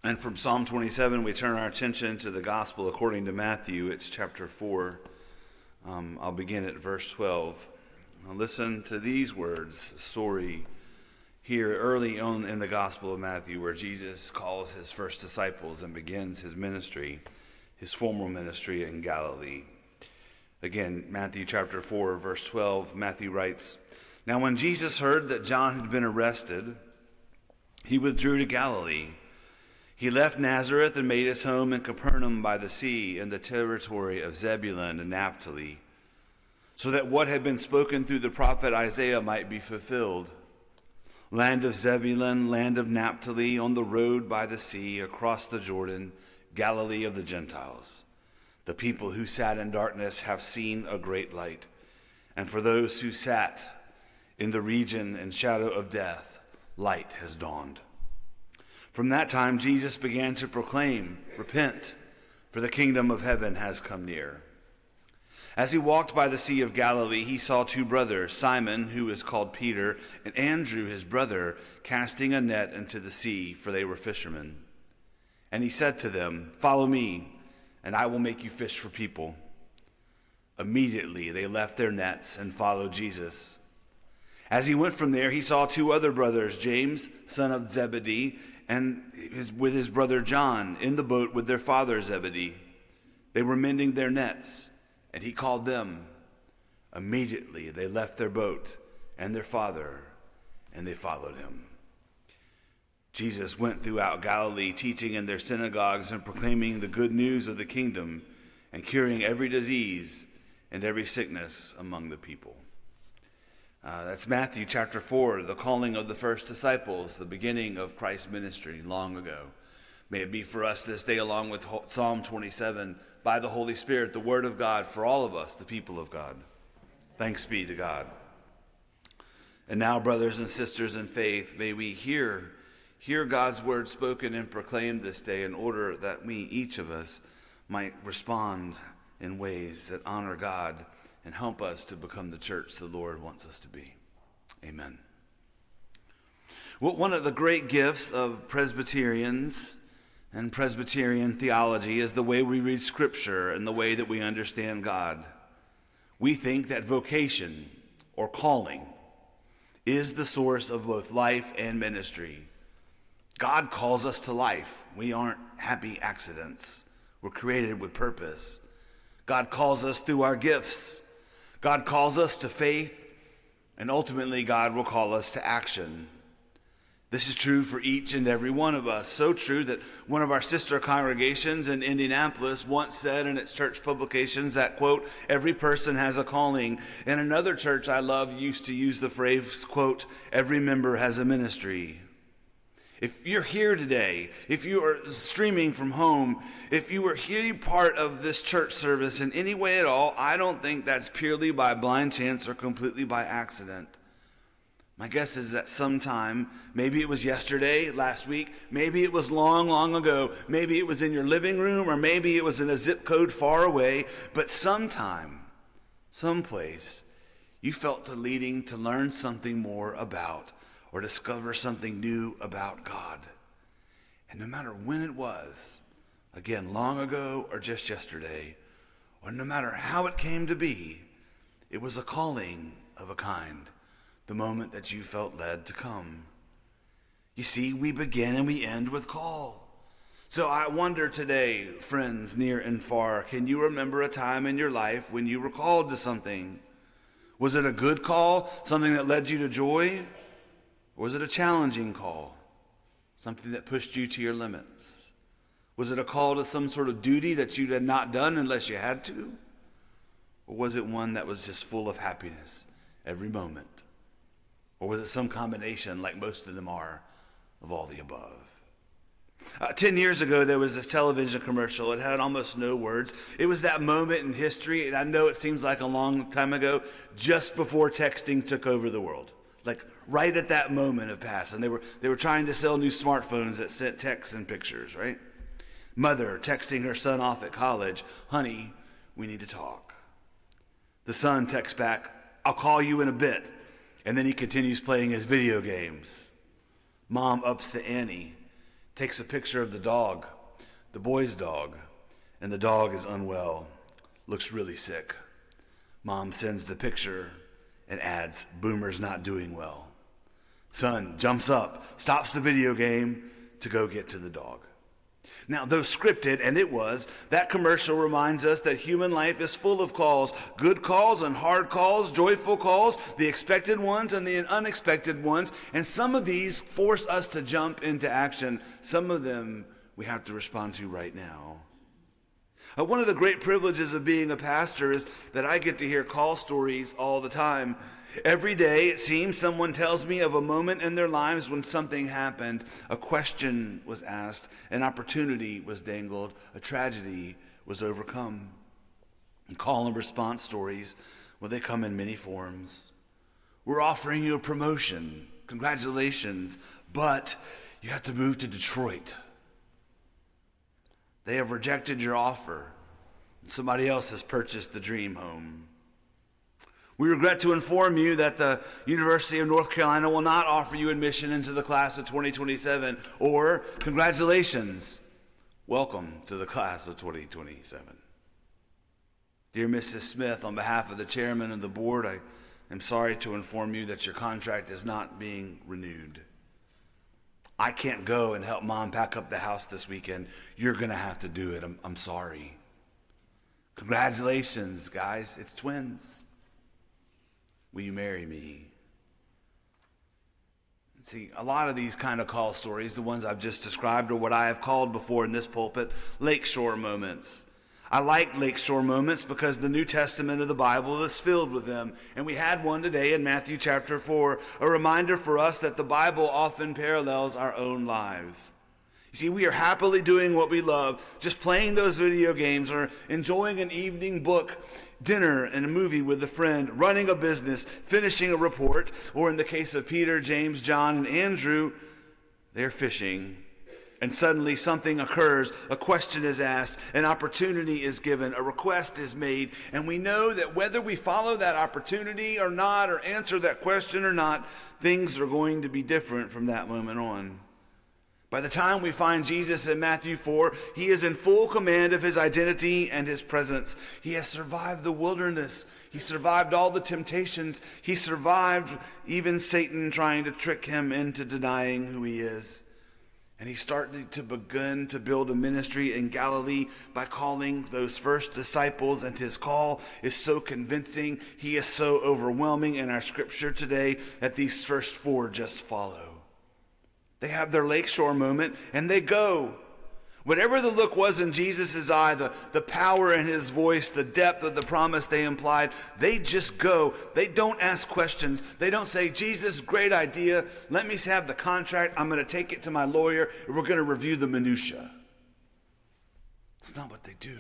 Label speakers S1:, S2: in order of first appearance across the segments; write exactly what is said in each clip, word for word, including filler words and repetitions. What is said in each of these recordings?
S1: And from Psalm twenty-seven, we turn our attention to the gospel according to Matthew. It's chapter four. Um, I'll begin at verse twelve. Now listen to these words, a story here early on in the gospel of Matthew where Jesus calls his first disciples and begins his ministry, his formal ministry in Galilee. Again, Matthew chapter four, verse twelve, Matthew writes, "Now when Jesus heard that John had been arrested, he withdrew to Galilee. He left Nazareth and made his home in Capernaum by the sea in the territory of Zebulun and Naphtali, so that what had been spoken through the prophet Isaiah might be fulfilled. Land of Zebulun, land of Naphtali, on the road by the sea, across the Jordan, Galilee of the Gentiles. The people who sat in darkness have seen a great light, and for those who sat in the region and shadow of death, light has dawned." From that time, Jesus began to proclaim, "Repent, for the kingdom of heaven has come near." As he walked by the Sea of Galilee, he saw two brothers, Simon, who is called Peter, and Andrew, his brother, casting a net into the sea, for they were fishermen. And he said to them, "Follow me, and I will make you fish for people." Immediately they left their nets and followed Jesus. As he went from there, he saw two other brothers, James, son of Zebedee, and his, with his brother John, in the boat with their father Zebedee. They were mending their nets, and he called them. Immediately they left their boat and their father, and they followed him. Jesus went throughout Galilee, teaching in their synagogues and proclaiming the good news of the kingdom and curing every disease and every sickness among the people. Uh, that's Matthew chapter four, the calling of the first disciples, the beginning of Christ's ministry long ago. May it be for us this day, along with Psalm twenty-seven, by the Holy Spirit, the word of God for all of us, the people of God. Thanks be to God. And now, brothers and sisters in faith, may we hear, hear God's word spoken and proclaimed this day in order that we, each of us, might respond in ways that honor God and help us to become the church the Lord wants us to be. Amen. Well, one of the great gifts of Presbyterians and Presbyterian theology is the way we read Scripture and the way that we understand God. We think that vocation or calling is the source of both life and ministry. God calls us to life. We aren't happy accidents. We're created with purpose. God calls us through our gifts. God calls us to faith, and ultimately God will call us to action. This is true for each and every one of us. So true that one of our sister congregations in Indianapolis once said in its church publications that, quote, "every person has a calling." And another church I love used to use the phrase, quote, "every member has a ministry." If you're here today, if you are streaming from home, if you were any part of this church service in any way at all, I don't think that's purely by blind chance or completely by accident. My guess is that sometime, maybe it was yesterday, last week, maybe it was long, long ago, maybe it was in your living room, or maybe it was in a zip code far away, but sometime, someplace, you felt the leading to learn something more about or discover something new about God. And no matter when it was, again, long ago or just yesterday, or no matter how it came to be, it was a calling of a kind, the moment that you felt led to come. You see, we begin and we end with call. So I wonder today, friends near and far, can you remember a time in your life when you were called to something? Was it a good call, something that led you to joy? Or was it a challenging call, something that pushed you to your limits? Was it a call to some sort of duty that you had not done unless you had to? Or was it one that was just full of happiness every moment? Or was it some combination, like most of them are, of all the above? Uh, ten years ago, there was this television commercial. It had almost no words. It was that moment in history, and I know it seems like a long time ago, just before texting took over the world. Like right at that moment of past. And they were they were trying to sell new smartphones that sent texts and pictures, right? Mother texting her son off at college, "Honey, we need to talk." The son texts back, "I'll call you in a bit." And then he continues playing his video games. Mom ups the ante, takes a picture of the dog, the boy's dog, and the dog is unwell, looks really sick. Mom sends the picture and adds, Boomer's not doing well. Son jumps up, stops the video game to go get to the dog. Now, though scripted, and it was, that commercial reminds us that human life is full of calls, good calls and hard calls, joyful calls, the expected ones and the unexpected ones, and some of these force us to jump into action. Some of them we have to respond to right now. Uh, one of the great privileges of being a pastor is that I get to hear call stories all the time. Every day, it seems, someone tells me of a moment in their lives when something happened, a question was asked, an opportunity was dangled, a tragedy was overcome. And call and response stories, well, they come in many forms. We're offering you a promotion. Congratulations. But you have to move to Detroit. They have rejected your offer. Somebody else has purchased the dream home. We regret to inform you that the University of North Carolina will not offer you admission into the class of twenty twenty-seven, or congratulations, welcome to the class of twenty twenty-seven. Dear Missus Smith, on behalf of the chairman of the board, I am sorry to inform you that your contract is not being renewed. I can't go and help Mom pack up the house this weekend. You're going to have to do it. I'm, I'm sorry. Congratulations, guys. It's twins. Will you marry me? See, a lot of these kind of call stories, the ones I've just described, are what I have called before in this pulpit, lakeshore moments. I like lakeshore moments because the New Testament of the Bible is filled with them. And we had one today in Matthew chapter four, a reminder for us that the Bible often parallels our own lives. You see, we are happily doing what we love, just playing those video games or enjoying an evening book, dinner, and a movie with a friend, running a business, finishing a report, or in the case of Peter, James, John, and Andrew, they're fishing. And suddenly something occurs, a question is asked, an opportunity is given, a request is made, and we know that whether we follow that opportunity or not, or answer that question or not, things are going to be different from that moment on. By the time we find Jesus in Matthew four, he is in full command of his identity and his presence. He has survived the wilderness. He survived all the temptations. He survived even Satan trying to trick him into denying who he is. And he started to begin to build a ministry in Galilee by calling those first disciples, and his call is so convincing, he is so overwhelming in our scripture today that these first four just follow. They have their lakeshore moment, and they go. Whatever the look was in Jesus' eye, the, the power in his voice, the depth of the promise they implied, they just go. They don't ask questions. They don't say, Jesus, great idea. Let me have the contract. I'm going to take it to my lawyer, and we're going to review the minutia. It's not what they do.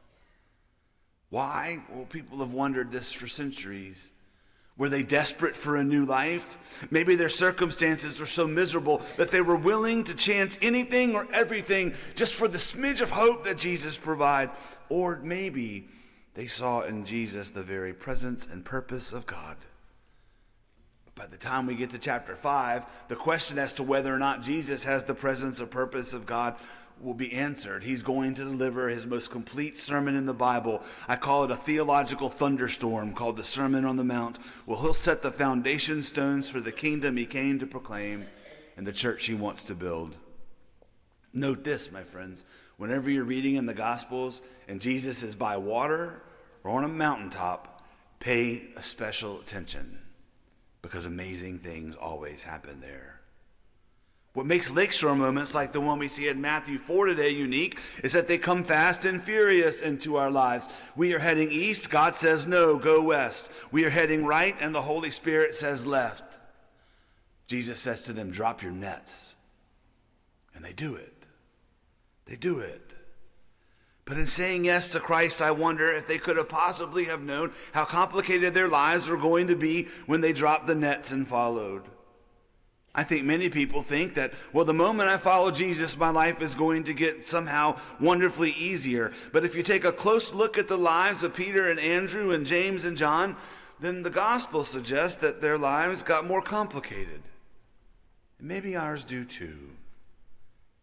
S1: Why? Well, people have wondered this for centuries. Were they desperate for a new life? Maybe their circumstances were so miserable that they were willing to chance anything or everything just for the smidge of hope that Jesus provided. Or maybe they saw in Jesus the very presence and purpose of God. But by the time we get to chapter five, the question as to whether or not Jesus has the presence or purpose of God will be answered. He's going to deliver his most complete sermon in the Bible. I call it a theological thunderstorm called the Sermon on the Mount. Well, he'll set the foundation stones for the kingdom he came to proclaim and the church he wants to build. Note this, my friends. Whenever you're reading in the Gospels and Jesus is by water or on a mountaintop, pay a special attention because amazing things always happen there. What makes lakeshore moments like the one we see in Matthew four today unique is that they come fast and furious into our lives. We are heading east, God says no, go west. We are heading right, and the Holy Spirit says left. Jesus says to them, drop your nets. And they do it. They do it. But in saying yes to Christ, I wonder if they could have possibly have known how complicated their lives were going to be when they dropped the nets and followed. I think many people think that, well, the moment I follow Jesus, my life is going to get somehow wonderfully easier. But if you take a close look at the lives of Peter and Andrew and James and John, then the gospel suggests that their lives got more complicated. And maybe ours do too.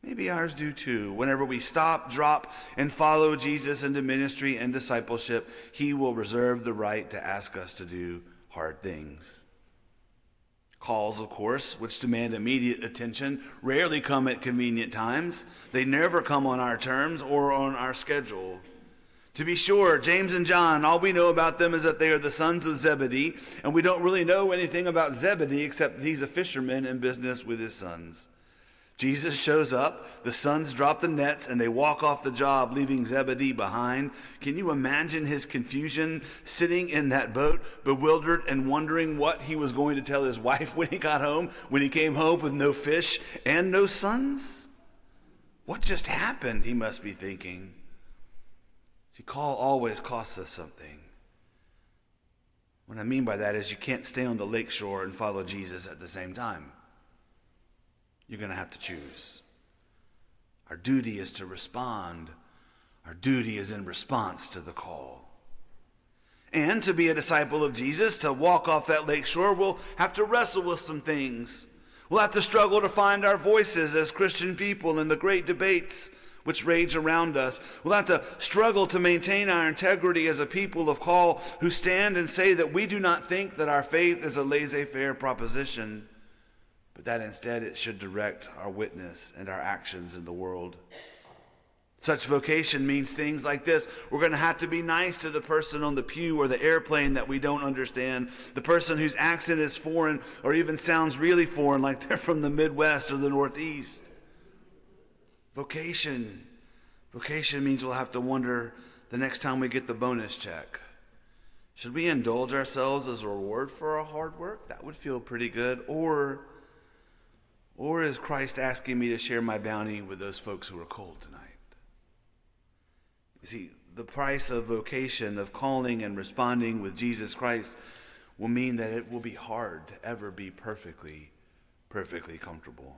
S1: Maybe ours do too. Whenever we stop, drop, and follow Jesus into ministry and discipleship, he will reserve the right to ask us to do hard things. Calls, of course, which demand immediate attention, rarely come at convenient times. They never come on our terms or on our schedule. To be sure, James and John, all we know about them is that they are the sons of Zebedee, and we don't really know anything about Zebedee except that he's a fisherman in business with his sons. Jesus shows up, the sons drop the nets, and they walk off the job, leaving Zebedee behind. Can you imagine his confusion sitting in that boat, bewildered and wondering what he was going to tell his wife when he got home, when he came home with no fish and no sons? What just happened, he must be thinking. See, call always costs us something. What I mean by that is you can't stay on the lakeshore and follow Jesus at the same time. You're going to have to choose. Our duty is to respond. Our duty is in response to the call. And to be a disciple of Jesus, to walk off that lakeshore, we'll have to wrestle with some things. We'll have to struggle to find our voices as Christian people in the great debates which rage around us. We'll have to struggle to maintain our integrity as a people of call who stand and say that we do not think that our faith is a laissez-faire proposition, but that instead it should direct our witness and our actions in the world. Such vocation means things like this. We're going to have to be nice to the person on the pew or the airplane that we don't understand, the person whose accent is foreign or even sounds really foreign, like they're from the Midwest or the Northeast. Vocation. Vocation means we'll have to wonder the next time we get the bonus check. Should we indulge ourselves as a reward for our hard work? That would feel pretty good. Or Or is Christ asking me to share my bounty with those folks who are cold tonight? You see, the price of vocation, of calling and responding with Jesus Christ, will mean that it will be hard to ever be perfectly, perfectly comfortable.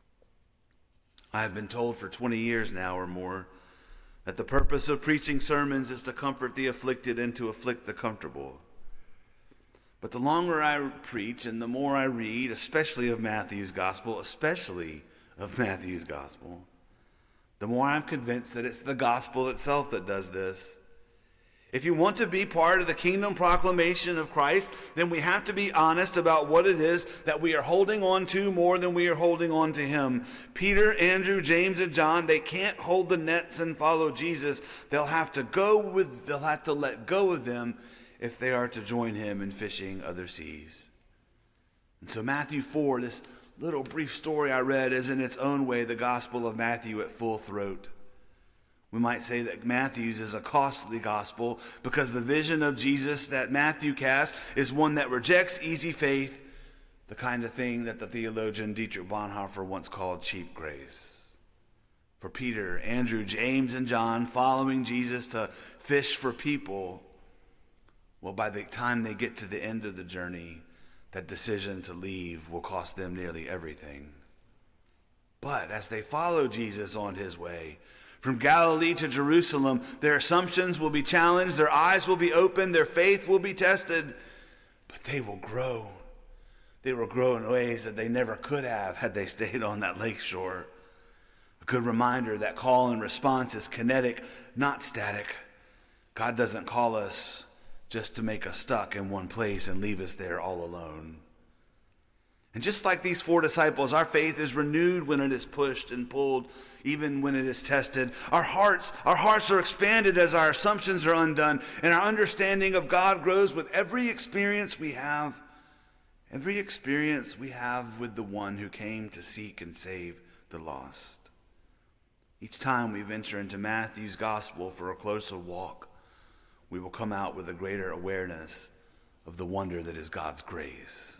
S1: I have been told for twenty years now or more that the purpose of preaching sermons is to comfort the afflicted and to afflict the comfortable. But the longer I preach and the more I read, especially of Matthew's gospel, especially of Matthew's gospel, the more I'm convinced that it's the gospel itself that does this. If you want to be part of the kingdom proclamation of Christ, then we have to be honest about what it is that we are holding on to more than we are holding on to him. Peter, Andrew, James, and John, they can't hold the nets and follow Jesus. They'll have to go with, they'll have to let go of them if they are to join him in fishing other seas. And so Matthew four, this little brief story I read, is in its own way the gospel of Matthew at full throat. We might say that Matthew's is a costly gospel because the vision of Jesus that Matthew casts is one that rejects easy faith, the kind of thing that the theologian Dietrich Bonhoeffer once called cheap grace. For Peter, Andrew, James, and John following Jesus to fish for people, well, by the time they get to the end of the journey, that decision to leave will cost them nearly everything. But as they follow Jesus on his way, from Galilee to Jerusalem, their assumptions will be challenged, their eyes will be opened, their faith will be tested, but they will grow. They will grow in ways that they never could have had they stayed on that lakeshore. A good reminder that call and response is kinetic, not static. God doesn't call us just to make us stuck in one place and leave us there all alone. And just like these four disciples, our faith is renewed when it is pushed and pulled, even when it is tested. Our hearts, our hearts are expanded as our assumptions are undone, and our understanding of God grows with every experience we have, every experience we have with the one who came to seek and save the lost. Each time we venture into Matthew's gospel for a closer walk, we will come out with a greater awareness of the wonder that is God's grace.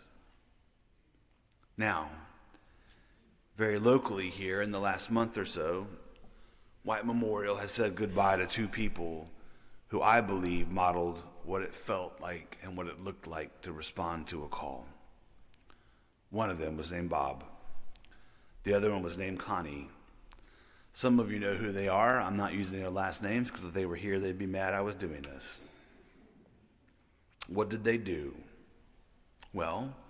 S1: Now, very locally here in the last month or so, White Memorial has said goodbye to two people who I believe modeled what it felt like and what it looked like to respond to a call. One of them was named Bob. The other one was named Connie. Some of you know who they are. I'm not using their last names because if they were here, they'd be mad I was doing this. What did they do? Well,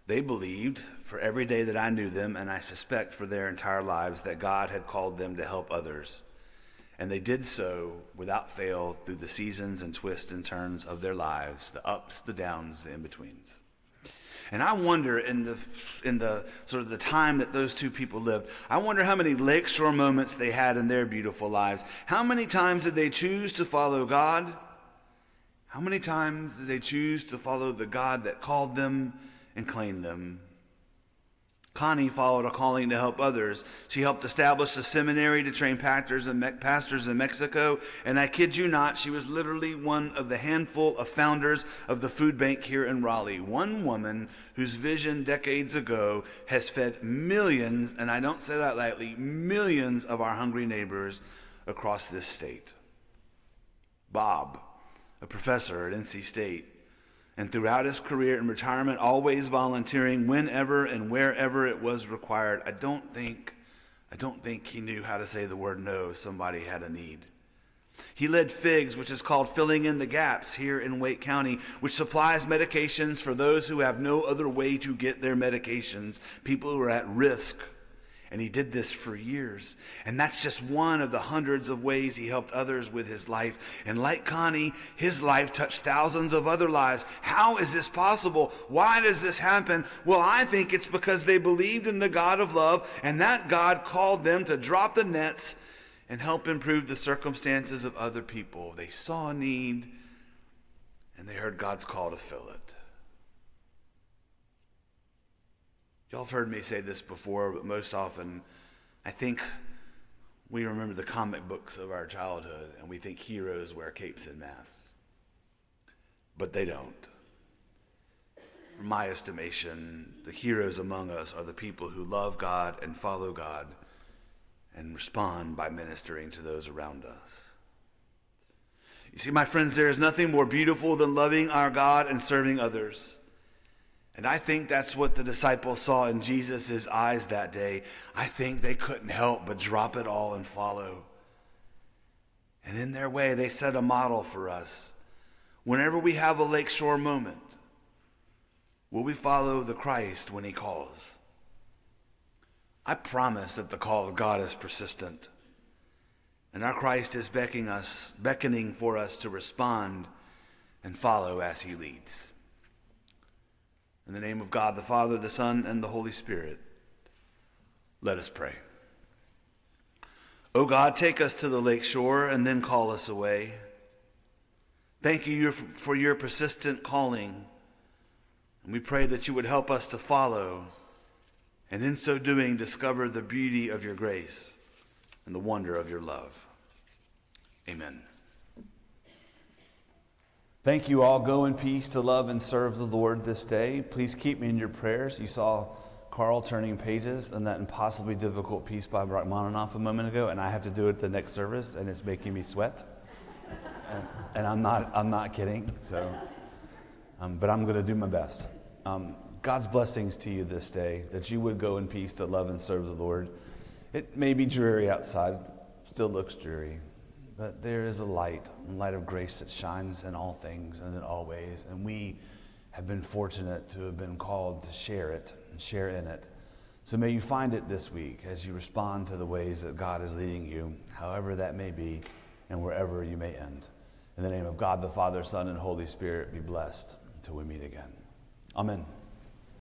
S1: They believed for every day that I knew them, and I suspect for their entire lives, that God had called them to help others. And they did so without fail through the seasons and twists and turns of their lives, the ups, the downs, the in-betweens. And I wonder, in the in the sort of the time that those two people lived, I wonder how many lakeshore moments they had in their beautiful lives. How many times did they choose to follow God? How many times did they choose to follow the God that called them and claimed them? Connie followed a calling to help others. She helped establish a seminary to train pastors in, Me- pastors in Mexico. And I kid you not, she was literally one of the handful of founders of the food bank here in Raleigh. One woman whose vision decades ago has fed millions, and I don't say that lightly, millions of our hungry neighbors across this state. Bob, a professor at N C State, and throughout his career in retirement, always volunteering whenever and wherever it was required. I don't think, I don't think he knew how to say the word no if somebody had a need. He led FIGS, which is called Filling in the Gaps here in Wake County, which supplies medications for those who have no other way to get their medications, people who are at risk. And he did this for years. And that's just one of the hundreds of ways he helped others with his life. And like Connie, his life touched thousands of other lives. How is this possible? Why does this happen? Well, I think it's because they believed in the God of love, and that God called them to drop the nets and help improve the circumstances of other people. They saw a need, and they heard God's call to fill it. Y'all have heard me say this before, but most often I think we remember the comic books of our childhood and we think heroes wear capes and masks. But they don't. From my estimation, the heroes among us are the people who love God and follow God and respond by ministering to those around us. You see, my friends, there is nothing more beautiful than loving our God and serving others. And I think that's what the disciples saw in Jesus' eyes that day. I think they couldn't help but drop it all and follow. And in their way, they set a model for us. Whenever we have a lakeshore moment, will we follow the Christ when he calls? I promise that the call of God is persistent. And our Christ is beckoning us, beckoning for us to respond and follow as he leads. In the name of God, the Father, the Son, and the Holy Spirit, let us pray. O God, take us to the lake shore and then call us away. Thank you for your persistent calling. And we pray that you would help us to follow, and in so doing, discover the beauty of your grace and the wonder of your love. Amen. Thank you all. Go in peace to love and serve the Lord this day. Please keep me in your prayers. You saw Carl turning pages in that impossibly difficult piece by Rachmaninoff a moment ago, and I have to do it at the next service, and it's making me sweat. and, and I'm not I'm not kidding. So, um, but I'm going to do my best. Um, God's blessings to you this day, that you would go in peace to love and serve the Lord. It may be dreary outside, still looks dreary. But there is a light, a light of grace that shines in all things and in all ways. And we have been fortunate to have been called to share it and share in it. So may you find it this week as you respond to the ways that God is leading you, however that may be, and wherever you may end. In the name of God, the Father, Son, and Holy Spirit, be blessed until we meet again. Amen.